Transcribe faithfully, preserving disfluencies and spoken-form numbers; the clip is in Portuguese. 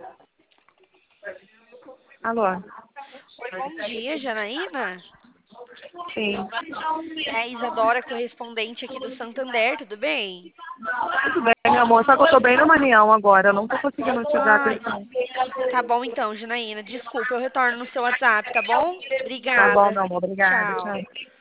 Alô? Oi, bom dia, Janaína. Sim. É a Isadora, correspondente aqui do Santander, tudo bem? Tudo bem, meu amor. Só que eu tô bem numa reunião agora. Eu não tô conseguindo te dar Ai, atenção. tá bom então, Janaína. Desculpa, eu retorno no seu WhatsApp, tá bom? Tá bom, Obrigada. meu amor. Obrigada. Tchau. Tchau.